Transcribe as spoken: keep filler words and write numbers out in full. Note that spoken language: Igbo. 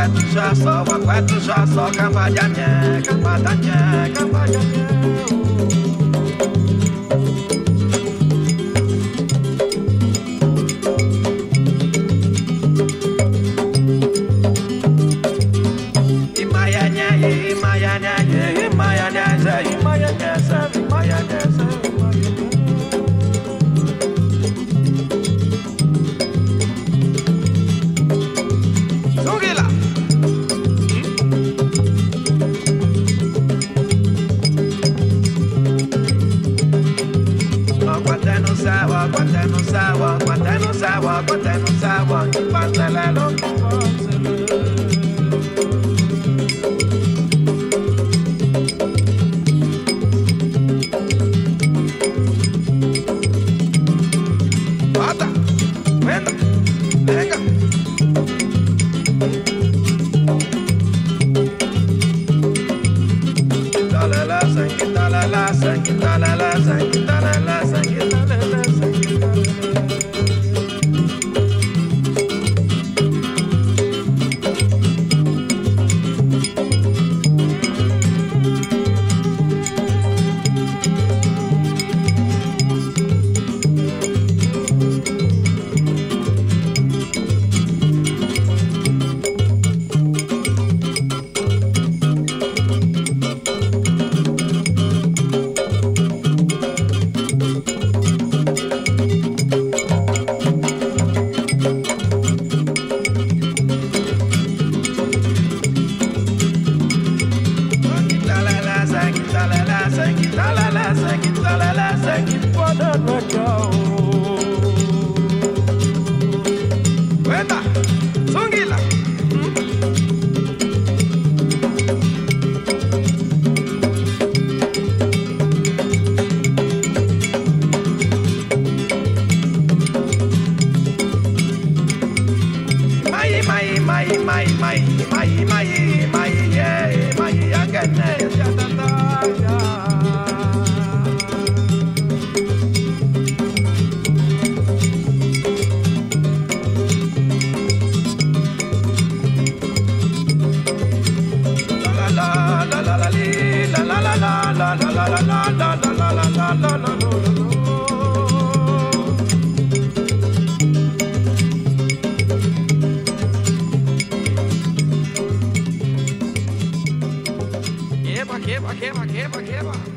wakwetu shaso, wakwetu shaso, kambajanye, kambajanye, kambajanye. Imayanye, imayanye, imayanye, imayanye, imayanye, Sungila. Quateno sawa, quateno sawa, quateno sawa, quateno sawa, pantalelo, Bata, venga, venga. La la sanguita la la sanguita la la sanguita la la sanguita la la sanguita. Cuenta, Sungila. Mai mai mai mai mai mai mai mai yeah mai agane ya ta ta ya. Queba, queba, queba, queba, queba.